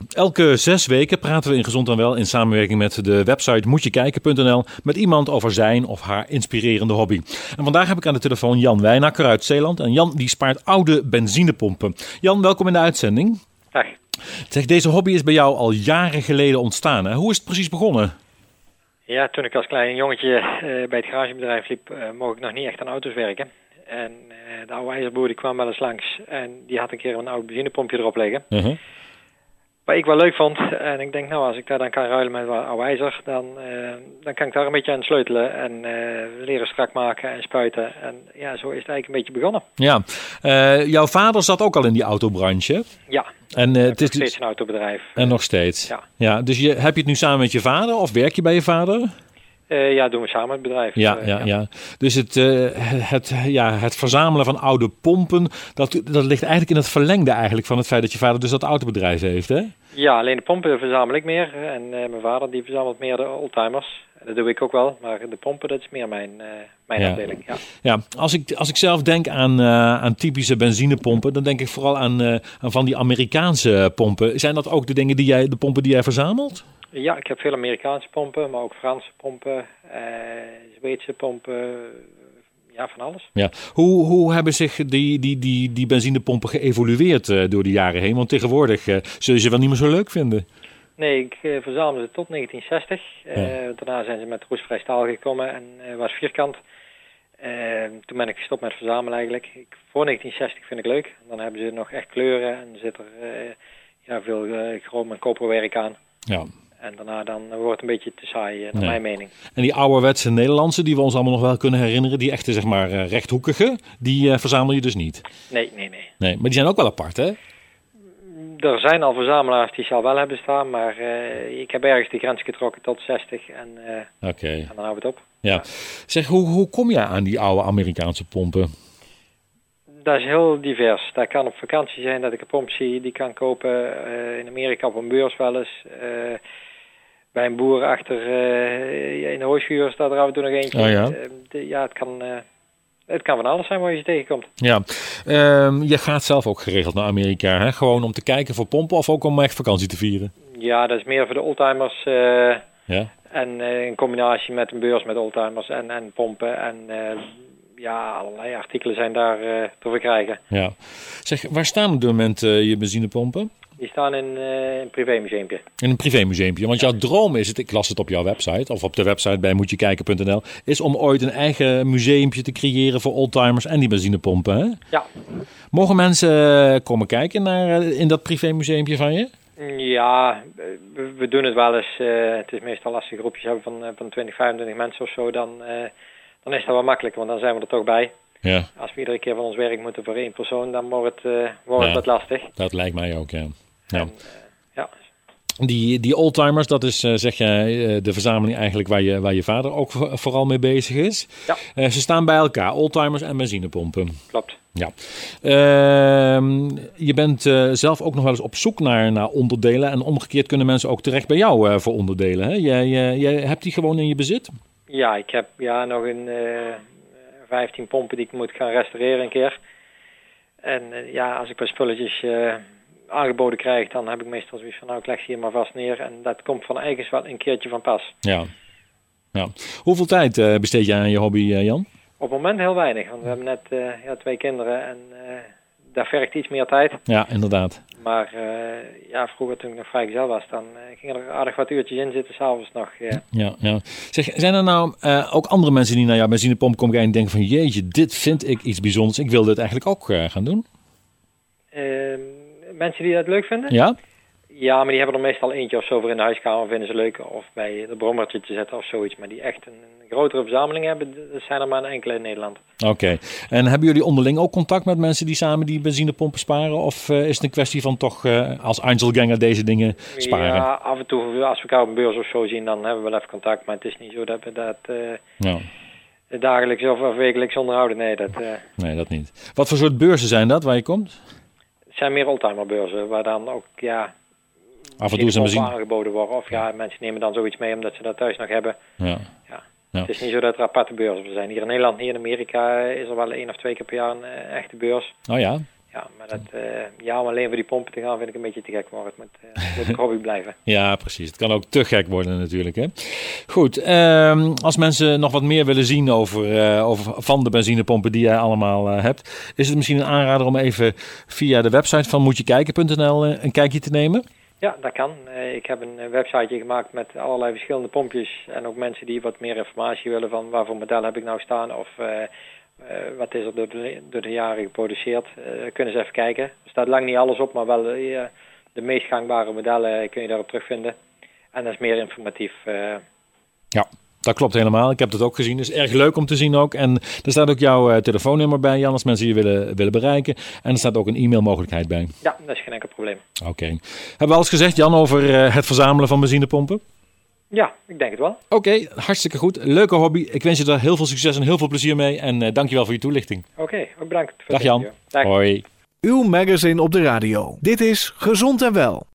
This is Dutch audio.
Elke 6 weken praten we in Gezond en Wel in samenwerking met de website moetjekijken.nl met iemand over zijn of haar inspirerende hobby. En vandaag heb ik aan de telefoon Jan Wijnakker uit Zeeland. En Jan die spaart oude benzinepompen. Jan, welkom in de uitzending. Dag. Zeg, deze hobby is bij jou al jaren geleden ontstaan. Hè? Hoe is het precies begonnen? Ja, toen ik als klein jongetje bij het garagebedrijf liep, mocht ik nog niet echt aan auto's werken. En de oude ijzerboer die kwam wel eens langs en die had een keer een oud benzinepompje erop liggen. Uh-huh. Wat ik wel leuk vond. En ik denk, nou, als ik daar dan kan ruilen met wat oude ijzer, dan kan ik daar een beetje aan sleutelen en leren strak maken en spuiten. En ja, zo is het eigenlijk een beetje begonnen. Ja, jouw vader zat ook al in die autobranche. Ja, en het is nog steeds een autobedrijf. En nog steeds. Ja. Ja, dus heb je het nu samen met je vader of werk je bij je vader? Ja, doen we samen het bedrijf. Ja. Dus het verzamelen van oude pompen, dat ligt eigenlijk in het verlengde eigenlijk van het feit dat je vader dus dat autobedrijf heeft, hè? Ja, alleen de pompen verzamel ik meer. En mijn vader die verzamelt meer de oldtimers. Dat doe ik ook wel, maar de pompen dat is meer mijn afdeling. Ja, als ik zelf denk aan typische benzinepompen, dan denk ik vooral aan van die Amerikaanse pompen. Zijn dat ook de pompen die jij verzamelt? Ja, ik heb veel Amerikaanse pompen, maar ook Franse pompen, Zweedse pompen, ja, van alles. Ja. Hoe hebben zich die benzinepompen geëvolueerd door de jaren heen? Want tegenwoordig zul je ze wel niet meer zo leuk vinden. Nee, ik verzamelde ze tot 1960. Daarna zijn ze met roestvrij staal gekomen en was vierkant. Toen ben ik gestopt met verzamelen eigenlijk. Voor 1960 vind ik leuk. Dan hebben ze nog echt kleuren en zit er veel chroom en koperwerk aan. Ja. En daarna dan wordt het een beetje te saai, naar mijn mening. En die ouderwetse Nederlandse, die we ons allemaal nog wel kunnen herinneren, die echte, zeg maar, rechthoekige, die verzamel je dus niet? Nee. Nee, maar die zijn ook wel apart, hè? Er zijn al verzamelaars die ze al wel hebben staan, maar ik heb ergens de grens getrokken tot 60 en dan houden we het op. Ja. Zeg, hoe kom je aan die oude Amerikaanse pompen? Dat is heel divers. Dat kan op vakantie zijn dat ik een pomp zie, die kan kopen in Amerika op een beurs wel eens. Bij een boer achter in de hooischuur staat er af en toe nog eentje. Oh ja. Het kan van alles zijn waar je ze tegenkomt. Ja, je gaat zelf ook geregeld naar Amerika, hè? Gewoon om te kijken voor pompen of ook om echt vakantie te vieren? Ja, dat is meer voor de oldtimers. Ja. En in combinatie met een beurs met oldtimers en pompen. En allerlei artikelen zijn daar te verkrijgen. Ja. Zeg, waar staan op dit moment je benzinepompen? Die staan in een privémuseumpje. In een privémuseumpje. Want jouw droom is het, ik las het op jouw website, of op de website bij moetjekijken.nl, is om ooit een eigen museumpje te creëren voor oldtimers en die benzinepompen, hè? Ja. Mogen mensen komen kijken in dat privémuseumpje van je? Ja, we doen het wel eens. Het is meestal als we groepjes hebben van 20, 25 mensen of zo, dan is dat wel makkelijker, want dan zijn we er toch bij. Ja. Als we iedere keer van ons werk moeten voor één persoon, dan wordt het wat lastig. Dat lijkt mij ook, ja. En, Die oldtimers, dat is, zeg jij, de verzameling eigenlijk waar je vader ook vooral mee bezig is. Ja. Ze staan bij elkaar, oldtimers en benzinepompen. Klopt. Ja. Je bent zelf ook nog wel eens op zoek naar onderdelen en omgekeerd kunnen mensen ook terecht bij jou voor onderdelen. Hè? Jij hebt die gewoon in je bezit? Ja, ik heb nog een 15 pompen die ik moet gaan restaureren een keer. En als ik wat spulletjes aangeboden krijg, dan heb ik meestal zoiets van, ik leg ze hier maar vast neer. En dat komt van eigens wel een keertje van pas. Ja. Hoeveel tijd besteed jij aan je hobby, Jan? Op het moment heel weinig, want we hebben net 2 kinderen en dat vergt iets meer tijd. Ja, inderdaad. Maar vroeger toen ik nog vrijgezel was, dan gingen er aardig wat uurtjes in zitten, s'avonds nog. Ja. Zeg, zijn er nou ook andere mensen die naar jouw benzinepomp komen kijken en denken van, jeetje, dit vind ik iets bijzonders. Ik wil dit eigenlijk ook gaan doen? Mensen die dat leuk vinden? Ja? Ja, maar die hebben er meestal eentje of zo voor in de huiskamer, vinden ze leuk. Of bij de brommertje te zetten of zoiets. Maar die echt een grotere verzameling hebben, dat zijn er maar een enkele in Nederland. Oké. En hebben jullie onderling ook contact met mensen die samen die benzinepompen sparen? Of is het een kwestie van toch als Einzelganger deze dingen sparen? Ja, af en toe als we elkaar op een beurs of zo zien, dan hebben we wel even contact. Maar het is niet zo dat we dat dagelijks of wekelijks onderhouden. Nee, dat niet. Wat voor soort beurzen zijn dat waar je komt? Het zijn meer oldtimerbeurzen, waar dan ook af en toe is een benzine aangeboden worden. Of mensen nemen dan zoiets mee omdat ze dat thuis nog hebben. Ja. Het is niet zo dat er aparte beurzen zijn. Hier in Nederland, hier in Amerika is er wel 1 of 2 keer per jaar een echte beurs. Oh ja? Ja, maar om alleen voor die pompen te gaan vind ik een beetje te gek worden. Het moet een hobby blijven. Ja, precies. Het kan ook te gek worden natuurlijk. Hè? Goed, als mensen nog wat meer willen zien over van de benzinepompen die jij allemaal hebt, is het misschien een aanrader om even via de website van moetjekijken.nl een kijkje te nemen? Ja, dat kan. Ik heb een websiteje gemaakt met allerlei verschillende pompjes en ook mensen die wat meer informatie willen van waarvoor model heb ik nou staan of wat is er door de jaren geproduceerd. Kunnen ze even kijken. Er staat lang niet alles op, maar wel de meest gangbare modellen kun je daarop terugvinden. En dat is meer informatief. Ja, dat klopt helemaal. Ik heb dat ook gezien. Het is erg leuk om te zien ook. En er staat ook jouw telefoonnummer bij, Jan, als mensen je willen bereiken. En er staat ook een e-mailmogelijkheid bij. Ja, dat is geen enkel probleem. Oké. Hebben we alles gezegd, Jan, over het verzamelen van benzinepompen? Ja, ik denk het wel. Oké, hartstikke goed. Leuke hobby. Ik wens je daar heel veel succes en heel veel plezier mee. En dankjewel voor je toelichting. Oké, ook bedankt. Dag Jan. Dag. Hoi. Uw magazine op de radio. Dit is Gezond en Wel.